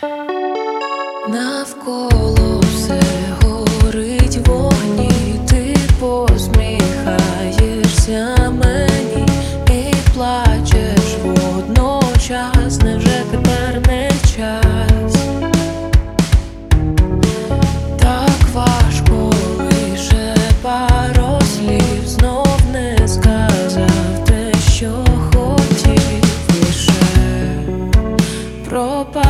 Навколо все горить вогні, ти посміхаєшся мені і плачеш водночас. Невже тепер не час? Так важко, лише пару слів, знов не сказав те, що хотів, лише пробач.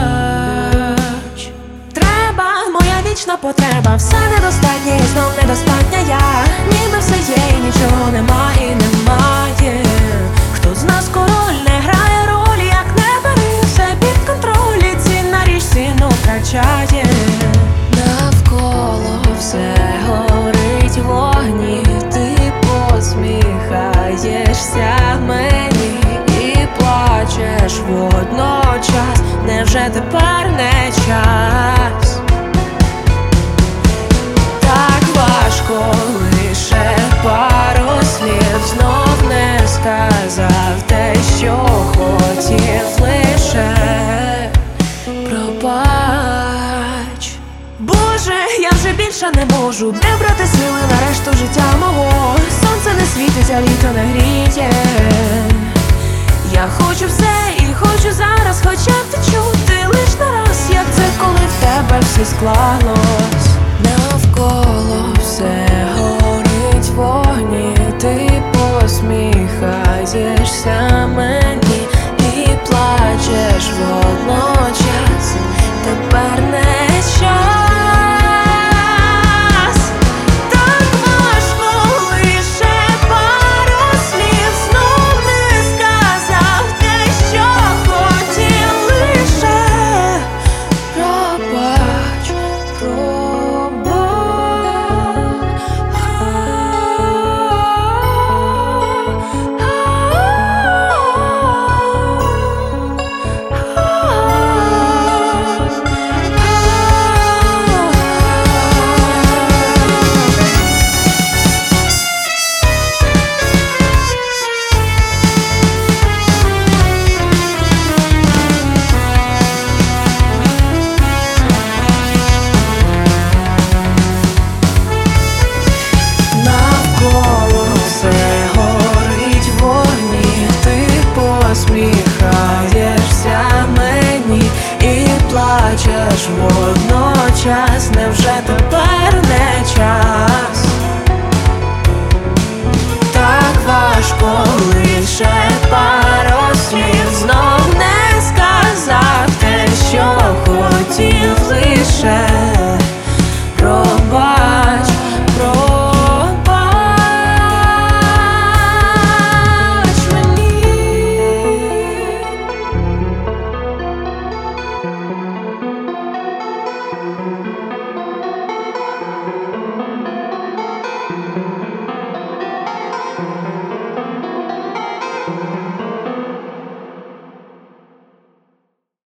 Вічна потреба, все недостатнє і знов недостатня я. Ніби все є і нічого нема і немає. Хто з нас король, не грає ролі, як не бери все під контроль, і цінна річ ціну втрачає. Навколо все горить вогні, ти посміхаєшся мені і плачеш водночас. Невже тепер не час? Лише пару слів, знов не сказав те, що хотів, лише пробач. Боже, я вже більше не можу, де брати сили на решту життя мого. Сонце не світить, а літо не гріє. Я хочу все і хочу зараз, хоча б ти чути лиш нараз, як це, коли в тебе все склалось. Навколо все горить вогні, ти посміхаєшся мені і плачеш водночас. Тепер не час. Так важко, лише пару слів, знов не сказав те, що хотів, лише пробач, посміхаєшся мені і плачеш.